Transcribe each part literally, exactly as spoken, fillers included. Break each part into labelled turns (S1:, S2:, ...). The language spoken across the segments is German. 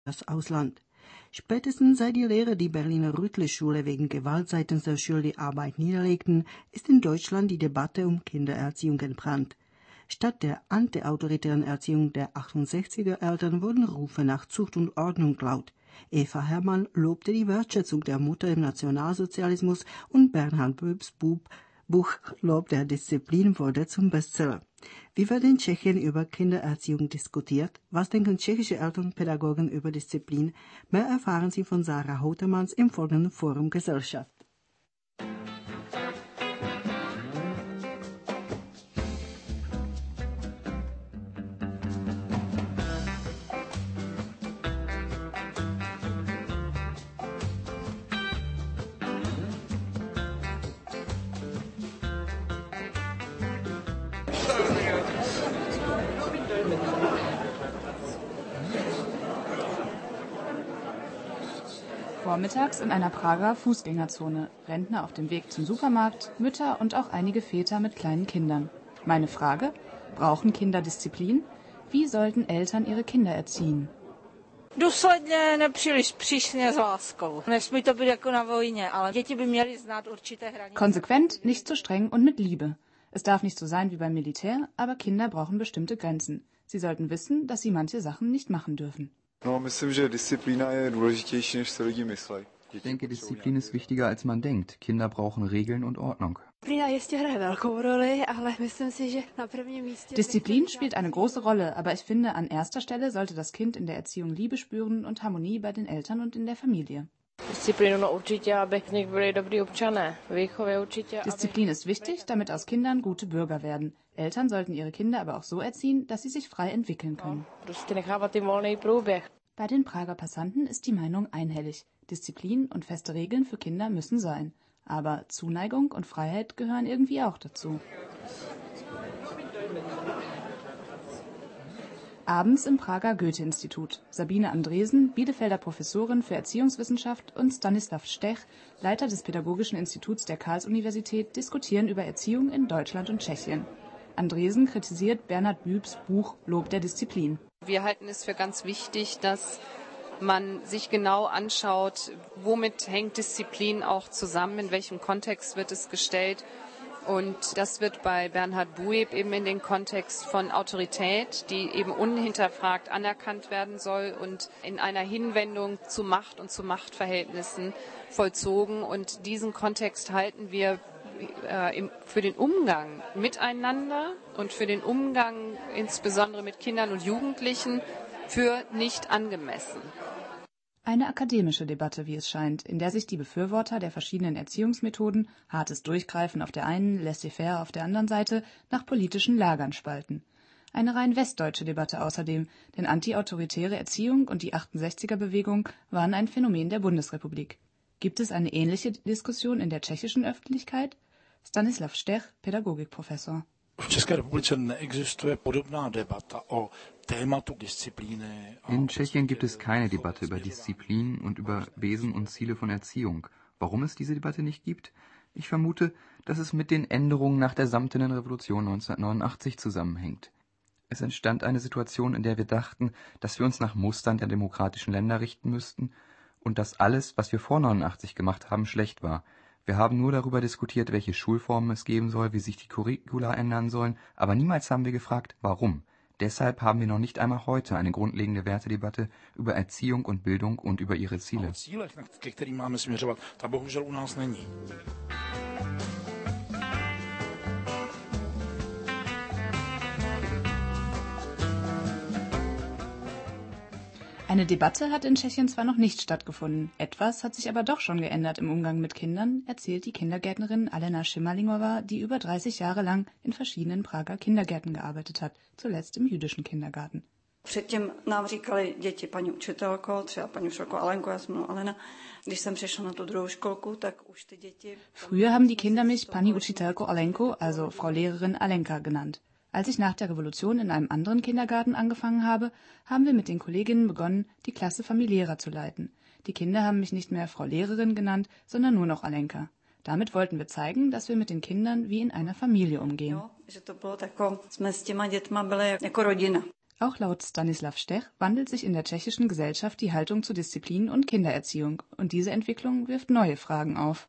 S1: das Ausland. Spätestens seit die Lehrer die Berliner Rüttli-Schule wegen Gewalt seitens der Schüler die Arbeit niederlegten, ist in Deutschland die Debatte um Kindererziehung entbrannt. Statt der antiautoritären Erziehung der achtundsechziger Eltern wurden Rufe nach Zucht und Ordnung laut. Eva Herrmann lobte die Wertschätzung der Mutter im Nationalsozialismus und Bernhard Böbs Buch Lob der Disziplin wurde zum Bestseller. Wie wird in Tschechien über Kindererziehung diskutiert? Was denken tschechische Elternpädagogen über Disziplin? Mehr erfahren Sie von Sarah Hotemanns im folgenden Forum Gesellschaft.
S2: Vormittags in einer Prager Fußgängerzone. Rentner auf dem Weg zum Supermarkt, Mütter und auch einige Väter mit kleinen Kindern. Meine Frage: Brauchen Kinder Disziplin? Wie sollten Eltern ihre Kinder erziehen?
S3: Důsledně, nepříliš přísně s láskou. Nesmí to být jako na vojně, ale děti by měly znát určité hranice.
S2: Konsequent, nicht zu streng und mit Liebe. Es darf nicht so sein wie beim Militär, aber Kinder brauchen bestimmte Grenzen. Sie sollten wissen, dass sie manche Sachen nicht machen dürfen.
S4: No, myslím, že disciplína je důležitější, než si lidi myslí.
S5: Ich denke, Disziplin ist wichtiger, als man denkt. Kinder brauchen Regeln und Ordnung.
S2: Disziplin spielt eine große Rolle, aber ich finde, an erster Stelle sollte das Kind in der Erziehung Liebe spüren und Harmonie bei den Eltern und in der Familie. Disziplin ist wichtig, damit aus Kindern gute Bürger werden. Eltern sollten ihre Kinder aber auch so erziehen, dass sie sich frei entwickeln können. Bei den Prager Passanten ist die Meinung einhellig. Disziplin und feste Regeln für Kinder müssen sein. Aber Zuneigung und Freiheit gehören irgendwie auch dazu. Abends im Prager Goethe-Institut. Sabine Andresen, Bielefelder Professorin für Erziehungswissenschaft, und Stanislav Stech, Leiter des Pädagogischen Instituts der Karls-Universität, diskutieren über Erziehung in Deutschland und Tschechien. Andresen kritisiert Bernhard Bübs Buch Lob der Disziplin.
S6: Wir halten es für ganz wichtig, dass man sich genau anschaut, womit hängt Disziplin auch zusammen, in welchem Kontext wird es gestellt. Und das wird bei Bernhard Bueb eben in den Kontext von Autorität, die eben unhinterfragt anerkannt werden soll und in einer Hinwendung zu Macht und zu Machtverhältnissen vollzogen. Und diesen Kontext halten wir äh, im, für den Umgang miteinander und für den Umgang insbesondere mit Kindern und Jugendlichen für nicht angemessen.
S2: Eine akademische Debatte, wie es scheint, in der sich die Befürworter der verschiedenen Erziehungsmethoden, hartes Durchgreifen auf der einen, laissez-faire auf der anderen Seite, nach politischen Lagern spalten. Eine rein westdeutsche Debatte außerdem, denn antiautoritäre Erziehung und die achtundsechziger-Bewegung waren ein Phänomen der Bundesrepublik. Gibt es eine ähnliche Diskussion in der tschechischen Öffentlichkeit? Stanislav Stech, Pädagogikprofessor.
S7: V České republice neexistuje podobná debata o tématu Disziplíny.
S5: In Tschechien gibt es keine Debatte über Disziplin und über Wesen und Ziele von Erziehung. Warum es diese Debatte nicht gibt? Ich vermute, dass es mit den Änderungen nach der Samtenen Revolution neunzehnhundertneunundachtzig zusammenhängt. Es entstand eine Situation, in der wir dachten, dass wir uns nach Mustern der demokratischen Länder richten müssten und dass alles, was wir vor neunundachtzig gemacht haben, schlecht war. Wir haben nur darüber diskutiert, welche Schulformen es geben soll, wie sich die Curricula ändern sollen, aber niemals haben wir gefragt, warum. Deshalb haben wir noch nicht einmal heute eine grundlegende Wertedebatte über Erziehung und Bildung und über ihre Ziele.
S2: Eine Debatte hat in Tschechien zwar noch nicht stattgefunden, etwas hat sich aber doch schon geändert im Umgang mit Kindern, erzählt die Kindergärtnerin Alena Šimalingova, die über dreißig Jahre lang in verschiedenen Prager Kindergärten gearbeitet hat, zuletzt im jüdischen Kindergarten.
S8: Předtím nám říkali děti paní učitelko, třeba paní učitelko Alenko, já jsem jmenuji Alena. Když jsem přišla na tu druhou školku, tak už ty děti...
S2: Früher haben die Kinder mich Pani Učitelko Alenko, also Frau Lehrerin Alenka, genannt. Als ich nach der Revolution in einem anderen Kindergarten angefangen habe, haben wir mit den Kolleginnen begonnen, die Klasse familiärer zu leiten. Die Kinder haben mich nicht mehr Frau Lehrerin genannt, sondern nur noch Alenka. Damit wollten wir zeigen, dass wir mit den Kindern wie in einer Familie umgehen. Auch laut Stanislav Stech wandelt sich in der tschechischen Gesellschaft die Haltung zu Disziplin und Kindererziehung, und diese Entwicklung wirft neue Fragen auf.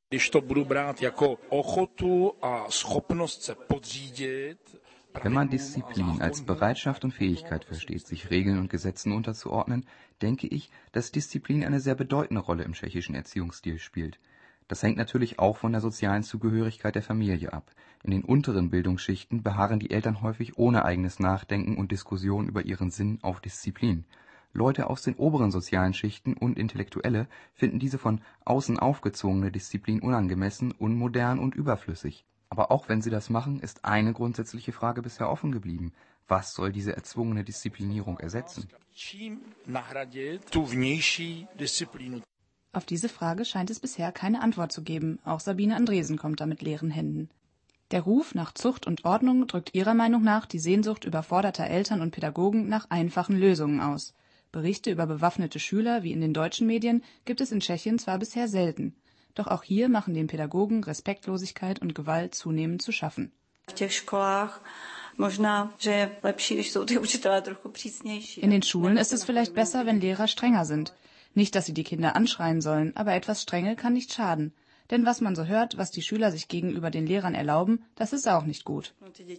S5: Wenn man Disziplin als Bereitschaft und Fähigkeit versteht, sich Regeln und Gesetzen unterzuordnen, denke ich, dass Disziplin eine sehr bedeutende Rolle im tschechischen Erziehungsstil spielt. Das hängt natürlich auch von der sozialen Zugehörigkeit der Familie ab. In den unteren Bildungsschichten beharren die Eltern häufig ohne eigenes Nachdenken und Diskussion über ihren Sinn auf Disziplin. Leute aus den oberen sozialen Schichten und Intellektuelle finden diese von außen aufgezwungene Disziplin unangemessen, unmodern und überflüssig. Aber auch wenn sie das machen, ist eine grundsätzliche Frage bisher offen geblieben. Was soll diese erzwungene Disziplinierung ersetzen?
S2: Auf diese Frage scheint es bisher keine Antwort zu geben. Auch Sabine Andresen kommt da mit leeren Händen. Der Ruf nach Zucht und Ordnung drückt ihrer Meinung nach die Sehnsucht überforderter Eltern und Pädagogen nach einfachen Lösungen aus. Berichte über bewaffnete Schüler wie in den deutschen Medien gibt es in Tschechien zwar bisher selten. Doch auch hier machen den Pädagogen Respektlosigkeit und Gewalt zunehmend zu schaffen. In den Schulen ist es vielleicht besser, wenn Lehrer strenger sind. Nicht, dass sie die Kinder anschreien sollen, aber etwas Strenge kann nicht schaden. Denn was man so hört, was die Schüler sich gegenüber den Lehrern erlauben, das ist auch nicht gut.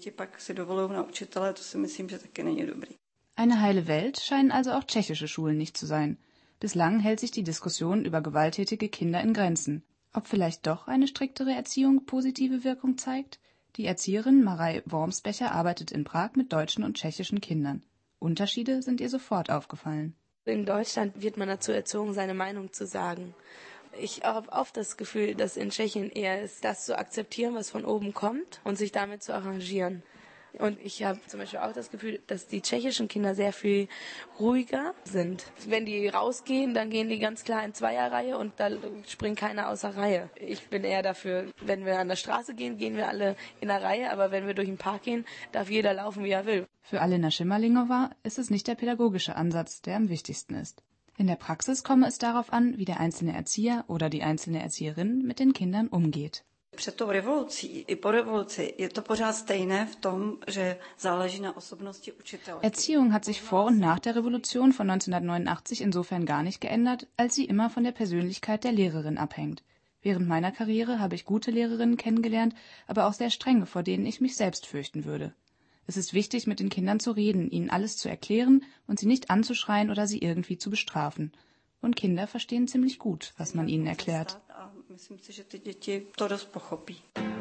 S2: Eine heile Welt scheinen also auch tschechische Schulen nicht zu sein. Bislang hält sich die Diskussion über gewalttätige Kinder in Grenzen. Ob vielleicht doch eine striktere Erziehung positive Wirkung zeigt? Die Erzieherin Marij Wormsbecher arbeitet in Prag mit deutschen und tschechischen Kindern. Unterschiede sind ihr sofort aufgefallen.
S9: In Deutschland wird man dazu erzogen, seine Meinung zu sagen. Ich habe oft das Gefühl, dass in Tschechien eher ist, das zu akzeptieren, was von oben kommt und sich damit zu arrangieren. Und ich habe zum Beispiel auch das Gefühl, dass die tschechischen Kinder sehr viel ruhiger sind. Wenn die rausgehen, dann gehen die ganz klar in Zweierreihe und da springt keiner außer Reihe. Ich bin eher dafür, wenn wir an der Straße gehen, gehen wir alle in der Reihe, aber wenn wir durch den Park gehen, darf jeder laufen, wie er will.
S2: Für Alena Schimmerlingova ist es nicht der pädagogische Ansatz, der am wichtigsten ist. In der Praxis komme es darauf an, wie der einzelne Erzieher oder die einzelne Erzieherin mit den Kindern umgeht.
S8: Před tou revolucí i po revoluci je to pořád stejné v tom, že záleží na osobnosti učitele.
S2: Erziehung hat sich vor und nach der Revolution von neunzehnhundertneunundachtzig insofern gar nicht geändert, als sie immer von der Persönlichkeit der Lehrerin abhängt. Während meiner Karriere habe ich gute Lehrerinnen kennengelernt, aber auch sehr strenge, vor denen ich mich selbst fürchten würde. Es ist wichtig, mit den Kindern zu reden, ihnen alles zu erklären und sie nicht anzuschreien oder sie irgendwie zu bestrafen. Und Kinder verstehen ziemlich gut, was man ihnen erklärt.
S8: Myslím si, že ty děti to dost pochopí.